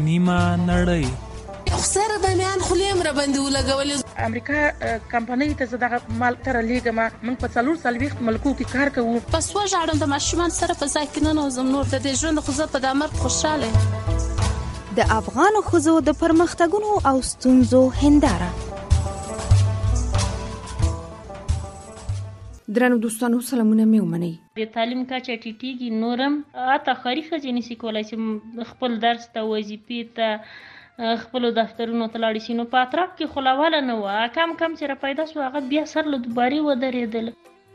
نیمه نړۍ. خسره د میان خلیم را باندې ولګولې. امریکا کمپنۍ ته زه دغه مال تر لیږم. موږ په 440 ملکو کې کار کوو. پس وژاړم د ماشومان سره په ځای کې ننوځم. نور د دې ژوند خو زه په دا مرګ خوشحاله یم. د افغانو ښځو د پرمختګونو او ستونزو هنداره. درنو دوستانو سلامونه مې ومنئ. د تعلیم کچه ټیټیږي، نورم حتی ښاري ښځې نشي کولی چې خپل درس ته، وظیفې ته، خپلو دفترونو ته لاړې شي. نو په اطراف کې خو لوله نه وه، کم چې را پیدا شو هغه بیا سر له دوبارې ودرېدل.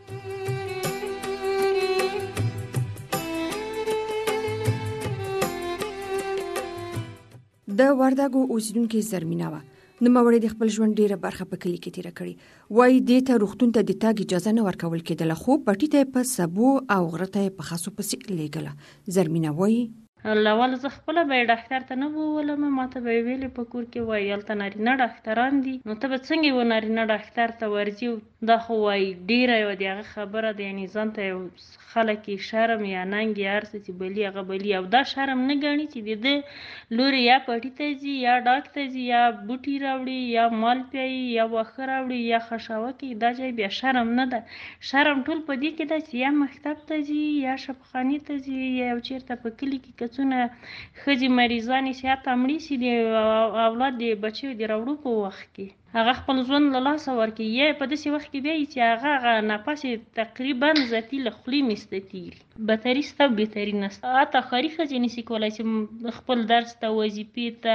د وردګو اوسیدونکې زرمینه وه. نوموړې د خپل ژوند ډیره برخه په کلي کې تیره کړې. وایي دې ته روغتون ته د تګ اجازه نه ورکول کېدله، خو پټي ته یې په سبو او غره ته یې په خسو پسې لیږله. زرمینه وایي اول زه خپله به یې ډاکټر ته نه بوولم، ما ته به یې ویلې په کور کې وایي هلته نارینه ډاکټران دي، نو ته به څنګه یو نارینه ډاکټر ته ورځي؟ دا خو وایي ډیره یوه د هغه خبره ده، یعنې ځان ته یو خلک یې شرم یا ننګ یا هر څه چې بلي هغه بلي، او دا شرم نه ګڼي چې د ده لورې یا پټي ته ځي یا ډاک ته ځي یا بوټي راوړي یا مال پیایي یا واښه راوړي یا خشاوه کوي. دا ځای بیا شرم نه ده. شرم ټول په دې کې ده چې یا مکتب ته ځي یا شفاخانې ته ځي یا یو چېرته په کلي کې کڅونه ښځې مریضانې شي، حتی مړې شي، د اولاد د بچیو د راوړو په وخت کې هغه خپل ژوند له لاسه ورکوي، یا په داسې وخت کې بیا چې هغه نفس یې تقریبا ذاتي له خولې میسته کېږي. بدتري سته او بهتري نسته. حتی ښاري ښځې نشي کولی چې خپل درس ته، وظیفې ته،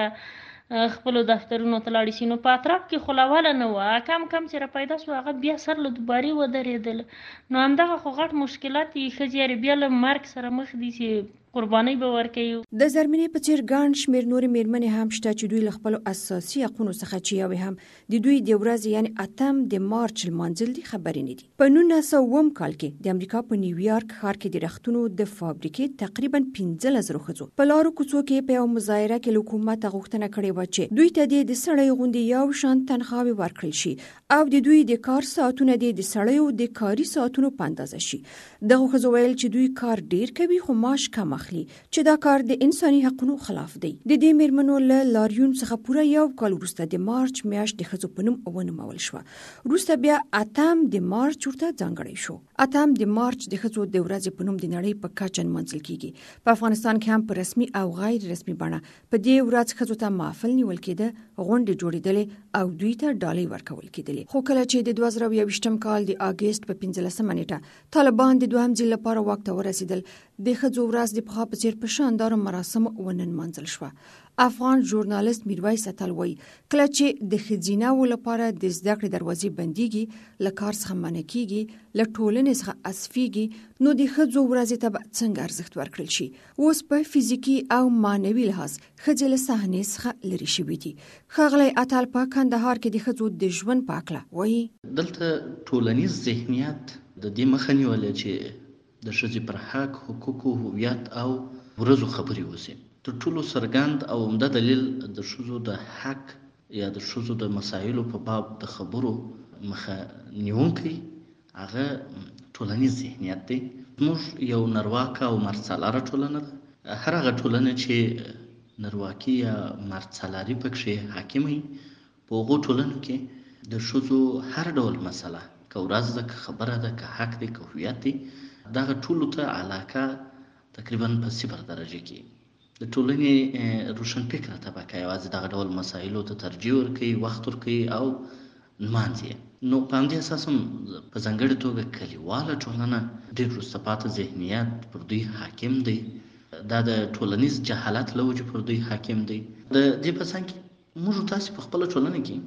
خپلو دفترونو ته لاړې شي. نو په اطراف کې خو لوله نه وه، کم چې را پیدا شو هغه بیا سر له دوبارې ودرېدل. نو همدغه خو غټ مشکلات دي. ښځې یارې بیا له مرګ سره مخ دي چې قربانۍ به ورکوي. د زرمینې په څېر ګڼ شمېر نورې مېرمنې هم شته چې دوی له خپلو اساسي حقونو څخه چې یوې هم د دوی د ورځې یعنې 8 د مارچ لمانځل دي خبرې نه دي. په 1900 کال کې د امریکا په نیویارک ښار کې د رختونو د فابریکې تقریبا 15,000 ښځو په لارو کوڅو کې په یوه مظاهره کې له حکومته غوښتنه کړې وه چې دوی ته د سړیو غوندې یو شان تنخواوې ورکړل شي او د دوی د کار ساعتونه د سړیو د کاري ساعتونو په اندازه شي. دغه ښځو ویل چې دوی کار ډیر کوي خو معاش کم اخلي، چې دا کار د انساني حقونو خلاف دی. د دې مېرمنو له لاریون څخه پوره یو کال وروسته د مارچ میاشت د ښځو په نوم ونومول شوه. وروسته بیا 8 د مارچ ورته ځانګړی شو. 8 د مارچ د ښځو د ورځې په نوم د نړۍ په کچه نمانځل کیږي. په افغانستان کې هم په رسمي او غیر رسمي بڼه په دې ورځ ښځو ته محفل نیول کېده، غونډې جوړېدلې او دوی ته ډالۍ ورکول کېدلې. خو کله چې د 2021 کال د اګست په 15 نیټه طالبان د دوهم ځل لپاره واک ته ورسېدل، د ښځو ورځ د پخوا په څېر په شاندارو مراسمو وننمانځل شوه. افغان ژورنالست میرویس اتل وایي کله چې د ښځیناو لپاره د زده کړې دروازې بندېږي، له کار څخه منع کېږي، له ټولنې څخه اسفېږي، نو د ښځو ورځې ته به څنګه ارزښت ورکړل شي؟ اوس په فزیکي او معنوي لحاظ ښځې له صحنې څخه لرې شوي دي. ښاغلی اتل په کندهار کې د ښځو د ژوند په هکله وایي دلته ټولنیز ذهنیت د دې مخه نیولې چې د ښځې پر حق، حقوقو، هویت او ورځو خبرې وشي. تر ټولو څرګند او عمده دلیل د ښځو د حق یا د ښځو د مسایلو په باب د خبرو مخه نیونکی هغه ټولنیز ذهنیت دی. موږ یو نرواکه او مرڅلاره ټولنه ده. هر هغه ټولنه چې نرواکي یا مرڅلاري پکښې حاکمه وي، په هغو ټولنو کې د ښځو هر ډول مسله، که ورځ ده، که خبره ده، که حق دی، که هویت دی، دغه ټولو ته علاقه تقریبا په 0 درجه کې. د ټولنې روشنفکره طبقه یوازې دغه ډول مسایلو ته ترجیح ورکوي، وخت ورکوي او نمانځي. نو په همدې اساس هم په ځانګړې توګه کلیواله ټولنه ډېر وروسته پاتې ذهنیت پر دوی حاکم دی. دا د ټولنیز جهالت له وجې پر دوی حاکم دی. د دې په څنګ کې موږ تاسې په خپله ټولنه کې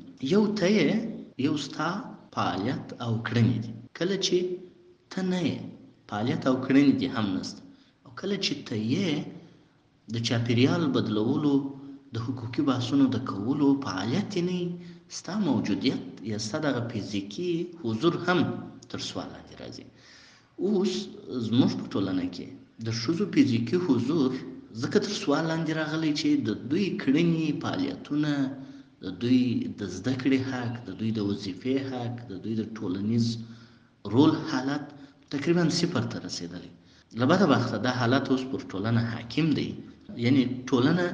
یو ستا فعالیت او کړنې دي. کله چې ته نه یې، فعالیت او کړنې دي هم نسته. او کله چې ته یې، د چاپیریال بدلولو، د حقوقي بحثونو د کولو فعالیت نه، ستا موجودیت یا ستا دغه فزیکي حضور هم تر سوال لاندې راځي. اوس زموږ په ټولنه کې د ښځو فزیکي حضور ځکه تر سوال لاندې راغلی چې د دوی کړنې، فعالیتونه، د دوی د زده کړې حق، د دوی د وظیفې حق، د دوی د ټولنیز رول حالت تقریبا 0 ته رسېدلی. له بده بخته دا حالت اوس پر ټولنه حاکم دی. یعنی ټولنه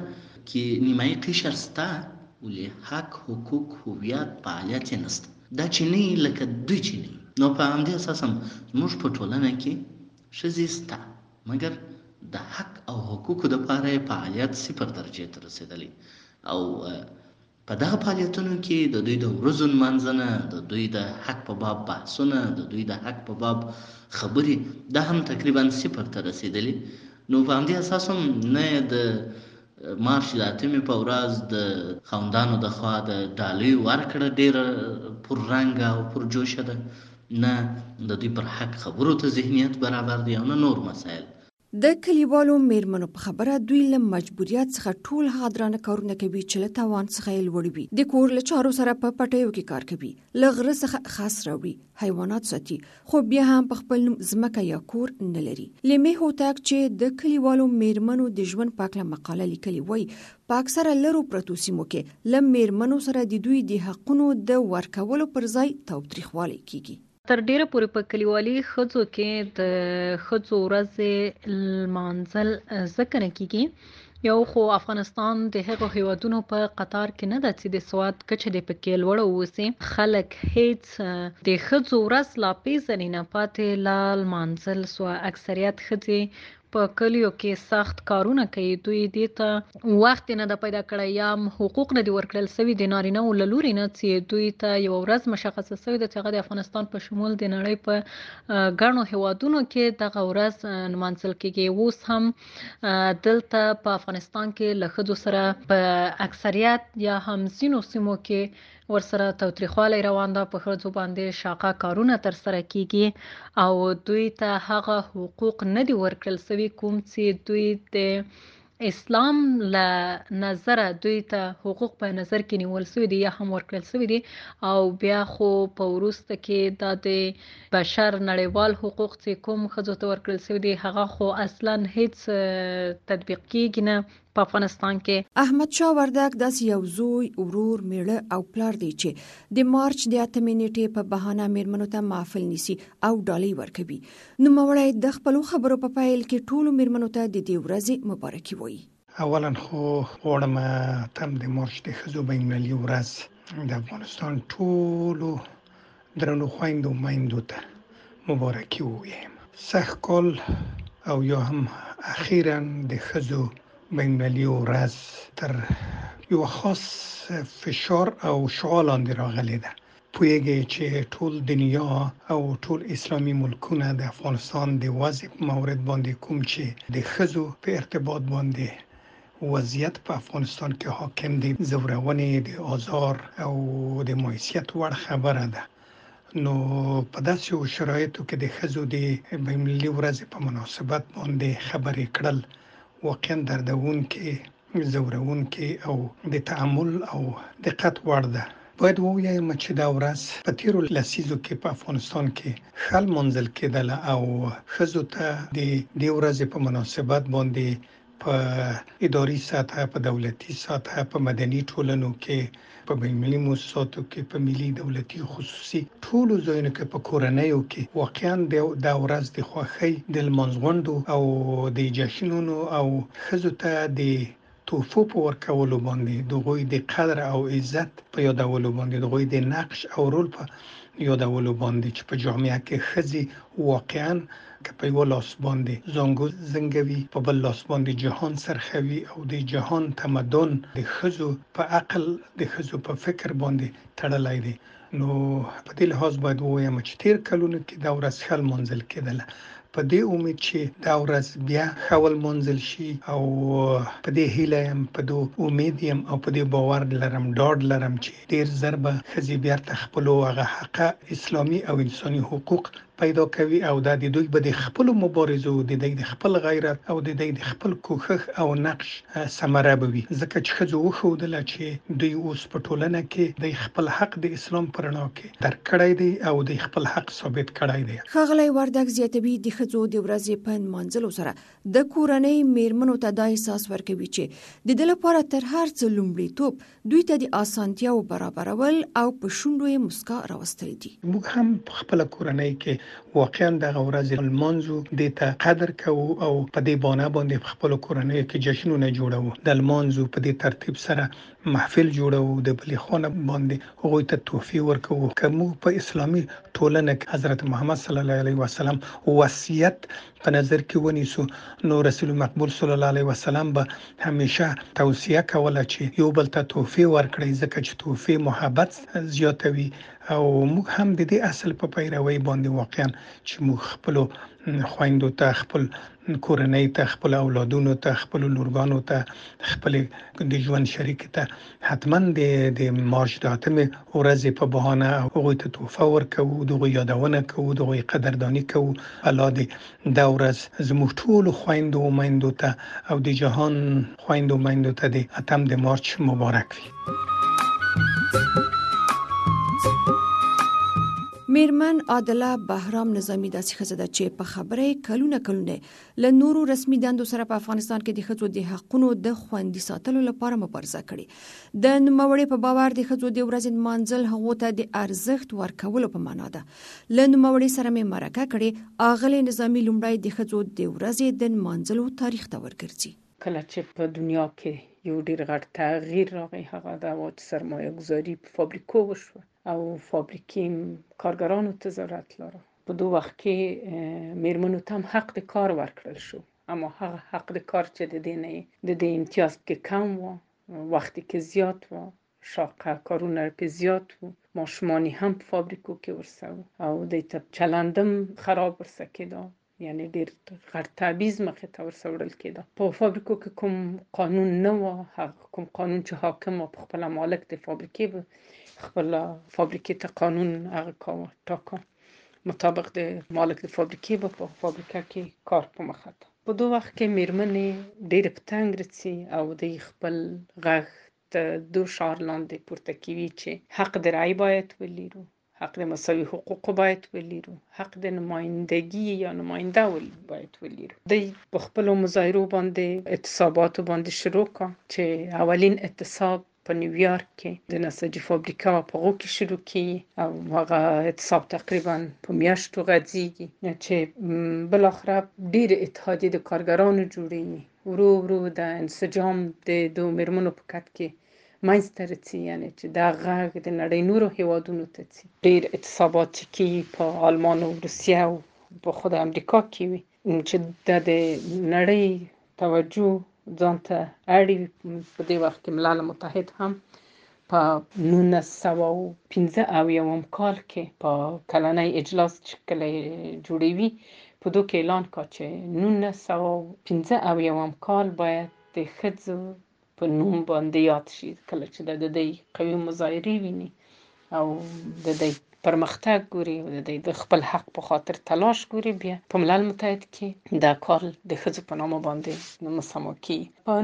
کې نیمایي قشر شته ولې حق، حقوق، هویت، فعالیت یې نشته. دا چې نه لکه دوی چې نه. نو په همدې اساس هم زموږ په ټولنه کې ښځې شته، مګر د حق او حقوقو دپاره یې فعالیت 0 درجې ته رسېدلی. او په دغه فعالیتونو کې د دوی د ورځو لمانځنه، د دوی د حق په باب بحثونه، د دوی د حق په باب خبرې، دا هم تقریبا 0 ته رسېدلی. نو په همدې اساس هم نه د مارچ د 8مې په ورځ د خاوندانو د خوا د ډالیو ورکړه ډېره پررنګه او پرجوشه ده، نه د دوی پر حق خبرو ته ذهنیت برابر دی او نه نور مسایل. د کلیوالو میرمنو په خبره دوی له مجبوریت څخه ټول هغه درانه کارونه کوي چې له توان څخه یې لوړ وي. د کور له چارو سره په پټیو کې کار کوي، له غره څخه خاص راوړي، حیوانات ساتي، خو بیا هم په خپل نوم ځمکه یا کور نه لري. لیمې هوتک چې د کلیوالو میرمنو د ژوند په اړه مقاله لیکلې وای، په اکثره لرو پرتو سیمو کې له میرمنو سره د دوی د حقونو د ورکولو پر ځای تاوتریخوالی کیږي. تر ډیره پورې په کلیوالي ښځو کې د ښځو ورځې لمانځل ځکه نه کیږي، یو خو افغانستان د هغو هیوادونو په قطار کې نه ده چې د سواد کچه د پکې لوړه اوسي. خلک هیڅ د ښځو ورځ لا پیژني نه، پاتې لا لمانځل سو. اکثریت ښځې په کلیو کې سخت کارونه کوي، دوی دې ته وخت نه ده پیدا کړی، یا حقوق نه دي ورکړل سوي د نارینه‌و له لوري نه چې دوی ته یوه ورځ مشخصه سوې ده چې هغه د افغانستان په شمول د نړۍ په ګڼو هیوادونو کې دغه ورځ نمانځل کیږي. اوس هم دلته په افغانستان کې له ښځو سره په اکثریت یا هم ځینو سیمو کې ورسره تاوتریخوالی روان ده، په ښځو باندې شاقه کارونه ترسره کیږي او دوی ته هغه حقوق نه دي ورکړل سوي کوم چې دوی د اسلام له نظره دوی ته حقوق په نظر کې نیول سوي دي یا هم ورکړل سوي دي. او بیا خو په وروسته کې دا د بشر نړیوال حقوق چې کوم ښځو ته ورکړل سوي دي هغه خو اصلا هیڅ تطبیق کیږي نه په افغانستان کې. احمد شاه وردک داسې یو زوی، ورور، میړه او پلار دی چې د مارچ د 8مې نیټې په بهانه میرمنو ته محفل نیسي او ډالۍ ورکوي. نوموړی د خپلو خبرو په پیل کې ټولو میرمنو ته د دې ورځې مبارکي وایي. اولا خو غواړم تم د مارچ د ښځو بین‌المللي ورځ د افغانستان ټولو درنو خویندو میندو ته مبارکي ووایم. سږ کال او یا هم اخیرا د ښځو بین‌المللي ورځ تر یو خاص فشار او شعاع لاندې راغلی ده. پوهیږئ چې ټول دنیا او ټول اسلامي ملکونه د افغانستان د وضع مورد باندې کوم چې د ښځو په ارتباط باندې وضعیت په افغانستان کې حاکم دی، زورونې، د آزار او د مایوسیت وړ خبره ده. نو په داسې شرایطو کې د ښځو د بین‌المللي ورځې په مناسبت باندې خبرې کړل واقعا دردونکې، زورونکې او د تأمل او دقت وړ ده. باید ووایم چې دا ورځ په تیرو لسیزو کې په افغانستان کې ښه لمانځل کېدله او ښځو ته د دې ورځې په مناسبت باندې په اداري سطح، په دولتي سطح، په مدني ټولنو کې، په بین‌المللي مؤسساتو کې، په ملي دولتي خصوصي ټولو ځایونو کې، په کورنیو کې واقعا دا ورځ د خوښۍ، د لمانځغونډو او د جشنونو او ښځو ته د تحفو په ورکولو باندې، د هغوی د قدر او عزت په یادولو باندې، د هغوی د نقش او رول په یادولو باندې چې په جامعه کې ښځې واقعا که په یو لاس باندې زانګو زنګوي، په بل لاس باندې جهان سرخوي او د جهان تمدن د ښځو په عقل، د ښځو په فکر باندې تړلی دی. نو په دې لحاظ باید ووایم چې تیر کلونو کې دا ورځ ښه لمانځل کېدله. په دې امید چې دا ورځ بیا ښه ولمانځل شي او په دې هیله یم، په دې امید یم او په دې باور لرم، ډاډ لرم چې ډیر ژر به ښځې بیرته خپلو هغه حقه اسلامي او انساني حقوق پیدا کوي او دا د دوی به د خپلو مبارزو، د دوی د خپل غیرت او د دوی د خپل کوښښ او نقش ثمره به وي. ځکه چې ښځو وښودله چې دوی اوس په ټولنه کې د خپل حق د اسلام په رڼا کې درک کړی دی او د خپل حق ثابت کړی دی. ښاغلی وردک زیاتوي د ښځو د ورځې په نمانځلو سره د کورنۍ میرمنو ته دا احساس ورکوي چې د ده لپاره تر هر څه لومړیتوب دوی ته د اسانتیاو برابرول او په شونډو یې مسکا راوستل دي. موږ هم په خپله کورنۍ کې واقعا دغه ورځ المانزو د ته قدر کوو او په دې باندې په خپل کورنۍ کې جشنونه جوړو. د المانزو په دې ترتیب سره محفل جوړو، د بلی خانه باندې هغه ته تحفې ورکوو. کوم په اسلامي ټولنه کې حضرت محمد صلی الله علیه وسلم وصیت په نظر کې ونیسو، نو رسول مقبول صلی الله علیه وسلم به همیشه توصیه کوله چې یو بل ته تحفې ورکړي، ځکه چې تحفې محبت زیاتوي. او موږ هم د دې اصل په پیروي باندې واقعا چې موږ خپل خويندو ته، خپل کورنۍ ته، خپل اولادونو ته، خپل لورګانو ته، خپل د ژوند شریک ته حتما د مارچ د 8 ورځې په بهانه هغه ته تحفه ورکوو، دغه یادونه کوو، دغه قدردانی کوو. الله دې دا ورځ زموږ ټول خويندو او میندو ته او د جهان خويندو میندو ته د 8 د مارچ مبارک وي. میرمن عادله بهرام نظامی داسې ښځه ده چې په خبره کلونه له نورو رسمي دندو سره په افغانستان کې د ښځو د حقونو د خوندي ساتلو لپاره مبارزه کړې. د نوموړې په باور د ښځو د ورځې نمانځل هغو ته د ارزښت ورکولو په معنا ده. له نوموړې سره مې مرکه کړې. اغلې نظامی لومړی د ښځو د ورځې د نمانځلو تاریخ ته ورګرځي. کله چې په دنیا کې یو ډیر غټ تغییر راغی، هغه د سرمایه گذاری په فابریکو وشو او فابریکې کارګرانو ته ضرورت لري. په دوه وخت کې میرمنو ته هم حق د کار ورکړل شو، اما هغه حق د کار چې د دې امتیاز کې کم و، وخت کې زیات و، شاقه کارونه په زیات و، ماشومانی هم په فابریکو کې ورسو او د چلندم خراب ورسه کېده، یعنی ډیر غټ تبعیض مخې ته ورسوړل کېده. په فابریکو کې کوم قانون نه و، هغه کوم قانون چې حاکم و په خپل مالک د فابریکې خپل فابریکې ته قانون هغه ټاکه مطابق د مالک د فابریکې په فابریکه کې کار په مخه ته. په دوه وخت کې میرمنې ډېر په تنګ رسي او د خپل غږ ته دو شعار لاندې پورته کوي چې حق د رأی باید ولرو، حق د مساوي حقوق باید ولرو، حق د نمایندگی یا نماینده باید ولرو. د په خپل مظاهرو باندې اعتصاباتو باندې شروع کړ چې اولین اعتصاب په نیویارک کې د نساجي فابریکه په هغو کې شروع کیږي او هغه اعتصاب تقریبا په میاشتو غځیږي چې بلاخره ډېر اتحادیې د کارګرانو جوړوي. ورو ورو د انسجام د دو میرمنو په کټ کې منځته راځي، یعنی چې دا غږ د نړۍ نورو هیوادونو ته ځي. ډېر اعتصابات چې کیږي په آلمان او روسیه او په خود امریکا کې وي چې د نړۍ توجه ځان ته اړي. په دې وخت کې ملل متحد هم په 1975 کال کې په کلنۍ اجلاس چې کله جوړوي په دوه کې اعلان کړ چې 1975 کال باید د ښځو په نوم باندې یاد شي. کله چې د دې قوي مظاهرې ویني او د دې پرمختګ ګوري او د خپل حق په خاطر تلاش ګوري، بیا په ملل متحد کې دا کار د ښځو په نامه باندې مسما کیږي. په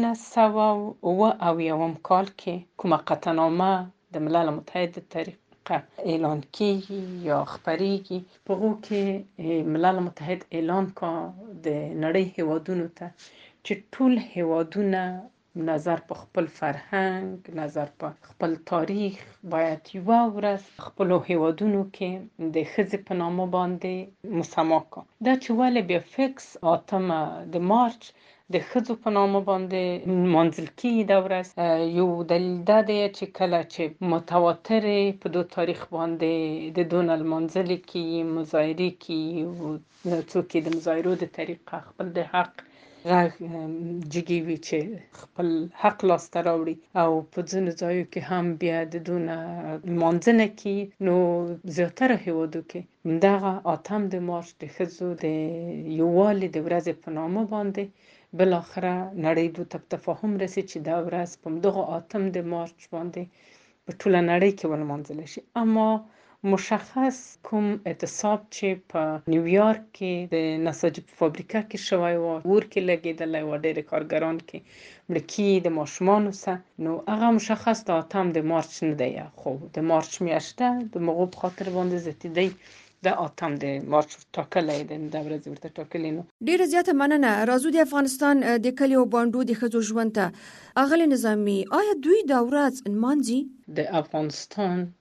1979 کال کې کومه قطعنامه د ملل متحد د طریقه اعلان کیږي یا خپریږي، په هغو کې ملل متحد اعلان کړ د نړۍ هیوادونو ته چې ټول هیوادونه نظر په خپل فرهنګ، نظر په خپل تاریخ باید یوه ورځ خپلو هیوادونو کې د ښځې په نامه باندې مسما کړ. دا چې ولې بیا فکس 8 د مارچ د ښځو په نامه باندې نمانځل کیږي دا ورځ، یو دلیل دا دی چې کله چې متواترې په دو تاریخ باندې د دونه نمانځلې کیږي، مظاهرې کیږي، څوک د مظاهرو د طریقه خپل د حق غږ جګوي چې خپل حق لاسته راوړي او په ځینو ځایو کې هم بیا د دونه لمانځنه کیږي. نو زیاتره هیوادو کې دغه 8 د مارچ د ښځو د یووالي د ورځې په نامه باندې بالاخره نړۍ ته تفاهم رسي چې دا ورځ په دغه 8 د مارچ باندې په ټوله نړۍ کې ولمانځل شي. اما مشخص کوم اعتصاب چې په نیویارک کې د نساجي فابریکه کې شوی و، اور کې لګېدلی و، ډېر کارګران کې مړه کیږي د ماشومانو سره، نو هغه مشخص د 8 د مارچ نه دی، خو د مارچ میاشته د مغو په خاطر باندې زیاتېدی د 8 د مارچ ټاکلی دی، د ورځې ورته ټاکلی. نو ډیره زیاته مننه. راځو د افغانستان د کلیو بانډو د ښځو ژوند ته. اغلې نظامي، آیا دوی دا ورځ نمانځي؟ د افغانستان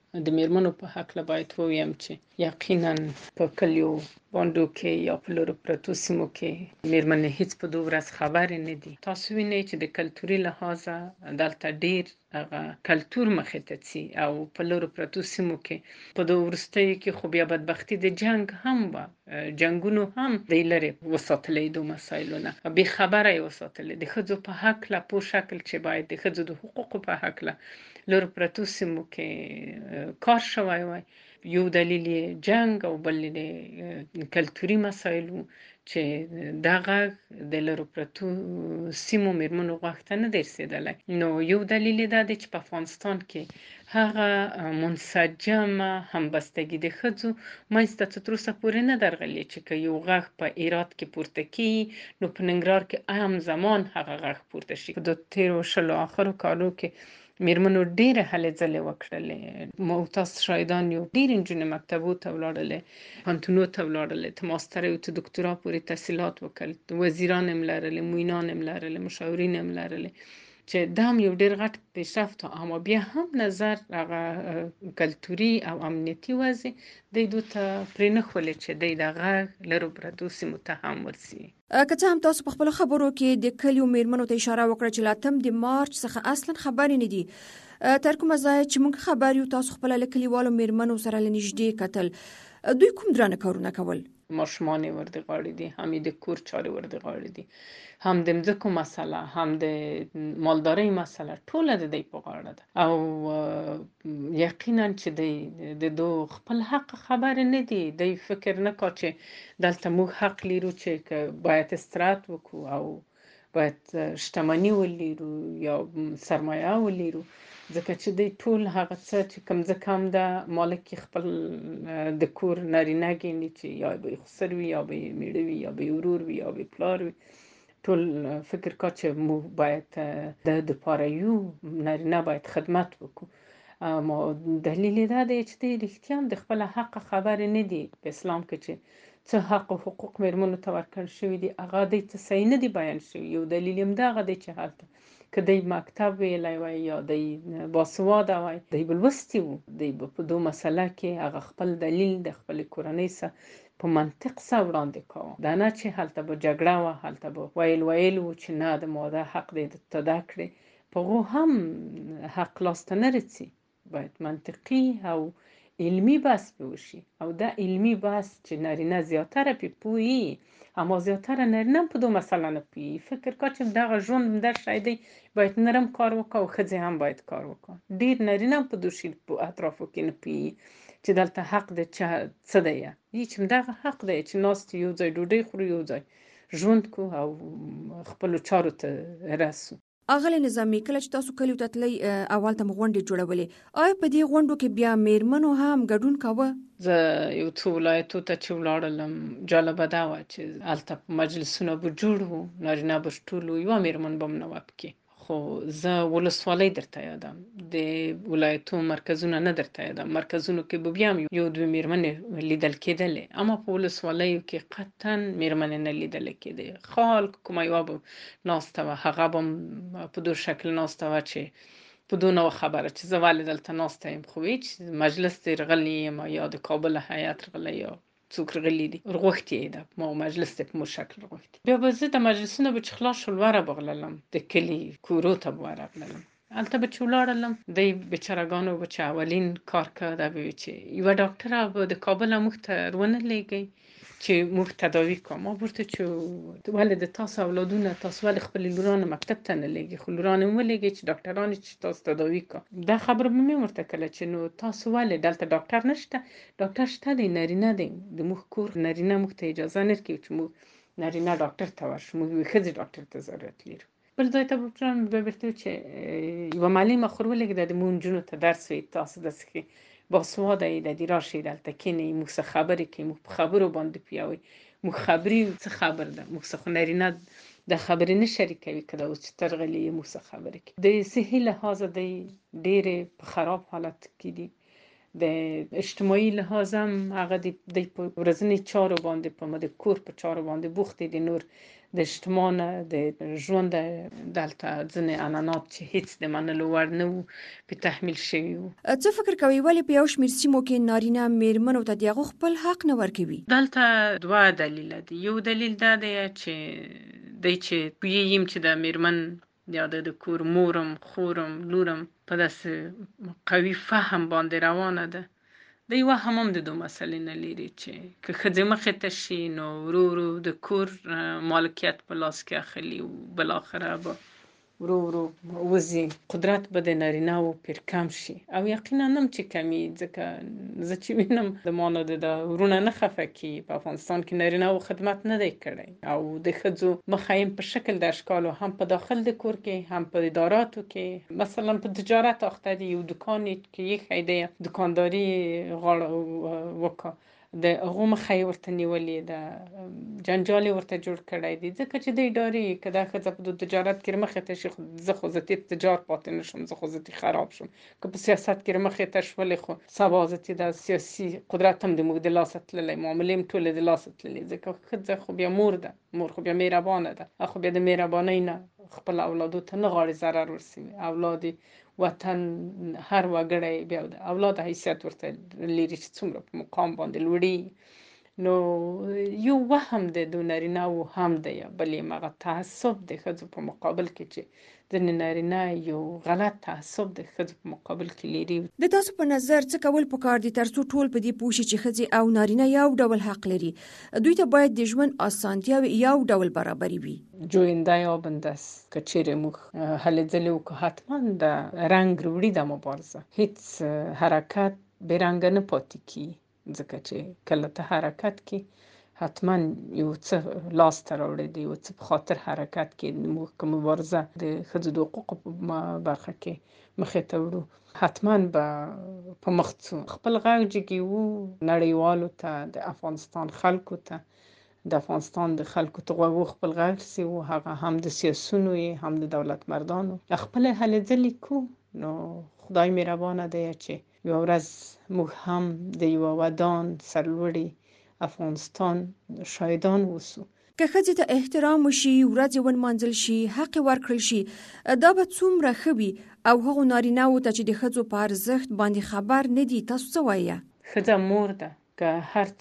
د میرمنو په حق باید ووایم چې یقینا په کلیو باندو کې یا په لورو پرتو سیمو کې میرمنې هیڅ په دوه ورځ خبرې نه دي. تاسو وینئ چې د کلتوري لحاظه دلته ډیر هغه کلتور مخې ته ځي او په لورو پرتو سیمو کې په دوه ورستیو کې خو بیا بدبختی د جنگ هم وه، جنگونو هم د لرې وساتلې دوه مسایلونه به خبره یې وساتلې د ښځو په حق لا په شکل چې باید د ښځو د حقوقو په حق لا لورو پرتو سیمو کې کار شوی وای. یو دلیل یې جنگ او بل یې کلتوري مسایل چې دغه د لورو پرتو سیمو میرمنو غوښته نه دی رسېدلی. نو یو دلیل یې دا دی چې په افغانستان کې هغه منسجمه همبستګي د ښځو منځ ته څه تر اوسه پورې نه درغلې چې که یو غږ په هرات کې پورته کیږي نو په ننګرهار کې هم زمان هغه غږ پورته شي. په تیرو 20 اخرو کالو کې میرمنو ډیره هلې ځلې وکړلې. مو تاسو شاهدان یو ډیر نجونې مکتبو ته ولاړلې، پوهنتونو ته ولاړلې، ته ماستر او ته دکتورا پورې تحصیلات وکړل، وزیران هم لرلې، موینان هم لرلې، مشاورین هم لرلې چې دا هم یو ډیر غټ پیشرفت و. اما بیا هم نظر هغه کلتوري او امنیتي وضع د دوی ته پرې نه خولې چې د دغه لرو پرتو سیمو ته هم ورسي. که څه هم تاسو په خپل خبرو کې د کلیو میرمنو ته اشاره وکړه چې لا 8 مارچ څخه اصلا خبرې نه دي، تر کومه ځای چې موږ خبر یو تاسو خپل له کلیوالو میرمنو سره لنږدې کتل، دوی کوم درانه کارونه کول؟ ماشومان ورته غاړي دي، هم د کور چارې ورته غاړي دي، هم د مځکو مسله، هم د مالدارۍ مسله، ټوله د دې په غاړه ده او یقینا چې د دو خپل حق خبر نه دي. د فکر نه کا چې دلته موږ حق لرو چې باید استراحت وکړو او باید شتمني ولرو یا سرمایه ولرو، ځکه چې د ټول هغه څه چې کوم ځکه هم د مالک خپل د کور نارینه ګڼي چې یا به خسر وي یا به میړه وي یا به ورور وي یا به پلار وي، ټول فکر کا چې مو باید د پاره یو نارینه باید خدمت وکړو. اما دلیل دا دی چې د رښتیا هم د خپل حق خبر نه دي. په اسلام کې چې څه حق او حقوق میرمنو ته ورکړل شوي دي هغه د څه صحیح نه دي بیان شوي. یو دلیل هم دغه دی چې هلته که د مکتب ویلی وای یا د باسواده وای دی به لوستي وو، دی به په دو مسله کې هغه خپل دلیل د خپل کورنۍ سره په منطق سره وړاندې کاوه. دا نه چې هلته به جګړه وه، هلته به ویل وو چې نه د ماده حق دی ته دا کړې، په هغو هم حق لاسته نه رسي. باید منطقي او علمي بحث به وشي او دا علمي بحث چې نارینه زیاتره پې پوهي، اما زیاتره نارینه په دو مسله نه پوهي. فکر کا چې دغه ژوند در شی دی باید نرم کار وکړه او ښځې هم باید کار وکړه. ډېر نارینه په دو شي په اطرافو کې نه پوهي چې دلته حق د څه دی. هیڅ دغه حق دی چې ناست یو ځای ډوډۍ خورو، یو ځای ژوند کو او خپلو چارو ته رسو. اغلی نظامی، کله چې تاسو کلیو ته تلئ اول ته مو غونډې جوړولې، آیا په دې غونډو کې بیا میرمنو هم ګډون کاوه؟ زه یو څو ولایتو ته چې ولاړلم جالبه دا وه چې هلته په مجلسونه به جوړ وو، نارینه به ټول وو، یوه میرمن به هم نه وه پکې. خو زه ولسوالۍ درته یادم، د ولایتو مرکزونه نه درته یادم. مرکزونو کې به بیا هم یو دوه میرمنې لیدل کېدلې، اما په ولسوالیو کې قطعا میرمنې نه لیدل کېدې. خال کومه یوه به ناسته وه، هغه به هم په دو شکل ناسته وه چې په دو نه خبره چې زه ولې دلته ناسته یم، خو هېڅ مجلس ته رغلی یم یا د کابل هیات رغلی یا څوک رغلي دي، رغوښتې یې ده، ما مجلس ته په مو شکل رغوښتې. بیا به زه د مجلسونه به چې خلاص شول وره به غللم، د کلي کورو ته به ورغللم. هلته به چې ولاړلم دی بیچارهګانو به چې اولین کار که دا به وي چې یوه ډاکټره به د کابله موږ ته ونه لېږئ چې موږ تداوي کوو. ما ورته چې ولې د تاسو اولادونه تاسو ولې خپلې لورانو مکتب ته نه لېږئ، خو لورانې مو ولېږئ چې ډاکټران چې تاسو تداوي کوو. دا خبره به مې ورته کله چې نو تاسو ولې دلته ډاکټر نشته؟ ډاکټر شته دی، نارینه دی، د موږ کور نارینه موږ ته اجازه نه ورکوي چې موږ نارینه ډاکټر ته ورشو، موږ یوې ښځې ډاکټر ته ضرورت لرو. بل ځای ته به ورته چې یوه معلمه خو ولېږده د مو نجونو ته درس وایي، تاسو داسې باسواده یې د دې راشئ دلته کښېنئ، موږ څه خبرې کوي، موږ په خبرو باندې پیاوئ، موږ خبرې څه خبر ده، موږ څه خو نارینه د خبرې نه شریکوي، که دا اوس چې ته راغلې یې موږ څه خبرې کوي. د صحي لحاظه دی ډېرې په خراب حالت کې دي د اجتماعي لحاظ هم هغه د ورځني چارو باندې په مده کور په چارو باندې بوخت دي. نور د اجتماع نه د ژوند دلته ځینې عنعنات چې هیڅ د منلو وړ نه وو په تحمیل شوي وو. څه فکر کوي ولې په یو شمېر سیمو کې نارینه میرمنو ته د هغو خپل حق نه ورکوي؟ دلته دوه دلیله دي. یو دلیل دا دی چې پوهیږم چې د میرمن یا د کور مورم خورم لورم په داسې قوي فهم باندې روانه ده. د یوه هم د دو مسئلې نه لري چې که ښځې مخې ته شي نو ورو ورو د کور مالکیت په لاس کې اخلي او بالاخره به ورو ورو وځي. قدرت به د نارینه‌وو پرې کم شي او یقینا هم چې کمي، ځکه زه چې وینم د ما نه د ورونه نه خفه کیږي. په افغانستان کې نارینه‌وو خدمت نه دی کړی او د ښځو مخه یې په شکل د اشکالو هم په داخل د کور کې هم په اداراتو کې، مثلا په تجارت اخته دي، یو دکان کې یې خیده دکانداری غاړه وکړه د هغو مخه یې ورته نیولې ده، جنجال یې ورته جوړ کړی دی، ځکه چې دی ډاري که دا ښځه په تجارت کې مخې ته شي زه خو زه تجار پاتې نه شم، زه خو زه خراب شم. که په سیاست کې مخې ته شولې خو سبا زه د سیاسي قدرت هم د موږ د لاسه تللی، معاملې هم ټولې د لاسه تللې، ځکه ښځه خو بیا مور ده، مور خو بیا مهربانه ده، خو بیا د مهربانۍ نه خپل اولادو ته نه غواړي ضرر ورسوي. اولاد وطن هر وګړی بیا د اولاد حیثیت ورته لري چې څومره په مقام باندې لوړي. نو یو وهم د نارینه‌وو هم دی، بل یې هغه تعصب د ښځو په مقابل کې چې ځینې نارینه یو غلط تعصب د ښځو په مقابل کې لري. د تاسو په نظر څه کول پکار دي ترڅو ټول په دې پوه شي چې ښځې او نارینه یو ډول حق لري؟ دوی ته باید د ژوند اسانتیاوې یو ډول برابرې وي. جوینده یابند است که چیرې موږ هلې ځلې وکړو حتما د رنګ وروړي د مبارزه. هیڅ حرکت بې رنګه نه پاتې کیږي، ځکه چې کله ته حرکت کې حتما یو څه لاس ته راوړی دی، یو څه په خاطر حرکت کې موږ که مبارزه د ښځو د حقوقو په برخه کې مخې ته وړو حتما به په مخ ځو. خپل غږ جګوو نړیوالو ته، د افغانستان خلکو ته، د افغانستان د خلکو ته غوږ خپل غږ رسوو، هغه هم د سیاسونو یې هم د دولت مردانو خپل هلې ځلې کو. نو خدای مهربانه دی چې یوه ورځ موږ هم د یوه ودان سرلوړي افغانستان شاهدان اوسو. که ښځې ته احترام وشي، ورځې ونمانځل شي، حق ورکړل شي، دا به څومره ښه وي. او هغو نارینه‌وو ته چې د ښځو په ارزښت باندې خبر نه دي، تاسو څه وایي؟ ښځه مور ده، که هر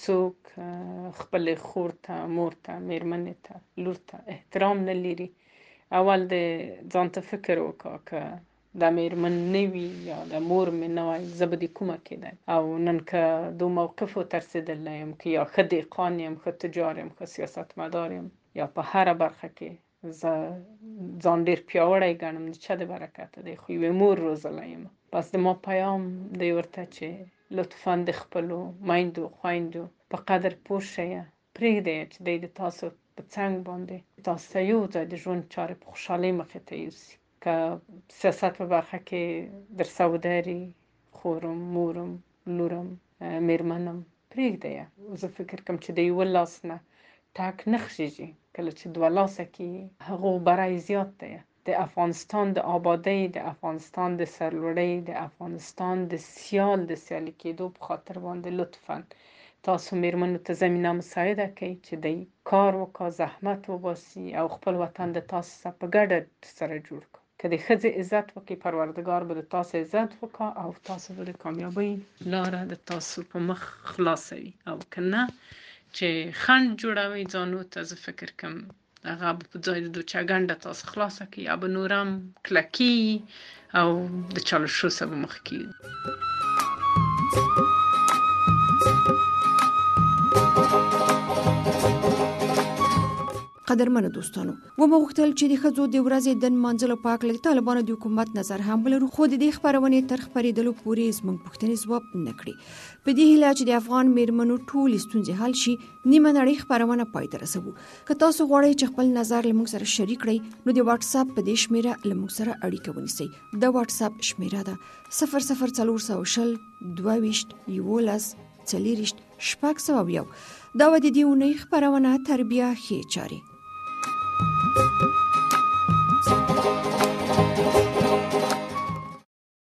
څوک خپل خور ته، مور ته، میرمنې ته، لور ته احترام نه لري، اول د ځان ته فکر وکړه که د میرمن نه وي یا د مور مې نه وای زه به د کومه کېدای. او نن که دو موقفو ته رسېدلی یم که یا ښه دهقان یم، ښه تجار یم، ښه سیاستمدار یم، یا په هره برخه کې زه ځان ډېر پیاوړی ګڼم د چا د برکته دی، خو یوې مور روزلی یم. پس د ما پیام دی ورته چې لطفاً د خپلو میندو خویندو په قدر پوه شئ، پرېږدئ چې دی د تاسو په څنګ باندې تاسو ته یو ځای د ژوند چارې په خوشحالۍ مخې ته یوسي. که سیاست په برخه کې در سوداري خورم، مورم، لورم، میرمنم، پرېږدئ. زه فکر کوم چې د یوه لاس نه ټک نه خښېږي، کله چې دوه لاسه کې هغو بری زیات دی. د افغانستان د آبادۍ، د افغانستان د سرلوړۍ، د افغانستان د سیالي کېدو په خاطر باندې لطفاً تاسو میرمنو ته زمینه مساعده کوي چې د کار وکړه، زحمت وباسي او خپل وطن د تاسو سره په ګډه سره جوړ کړه. که د ښځې عزت وکړي، پروردګار به د تاسو عزت وکړه او تاسو به د کامیابۍ لاره د تاسو په مخ خلاصوي. او که نه چې خنډ جوړوي ځانو ته، زه فکر کوم هغه به په ځای د دوچه ګنډه تاسو خلاصه کړي یا به نور هم کلکي او د چالشو سره به مخ کېږي. قدرمنو دوستانو، ومو غوښتل چې د ښځو د ورځې د نمانځلو په هکله د طالبانو د حکومت نظر هم ولرو، خو د دې خپرونې تر خپرېدلو پورې زموږ پوښتنې ځواب نه کړي. په دې هیله چې د افغان میرمنو ټولې ستونزې حل شي، نیمه نړۍ خپرونه پای ته رسوو. که تاسو غواړئ چې خپل نظر له موږ سره شریک کړئ، نو د واتس اپ په دې شمیره له موږ سره اړیکه ونیسئ. د واتس اپ شمیره ده 00420 22 11 40 601. دا و د دې اونۍ خپرونه تربیه ښې چارې.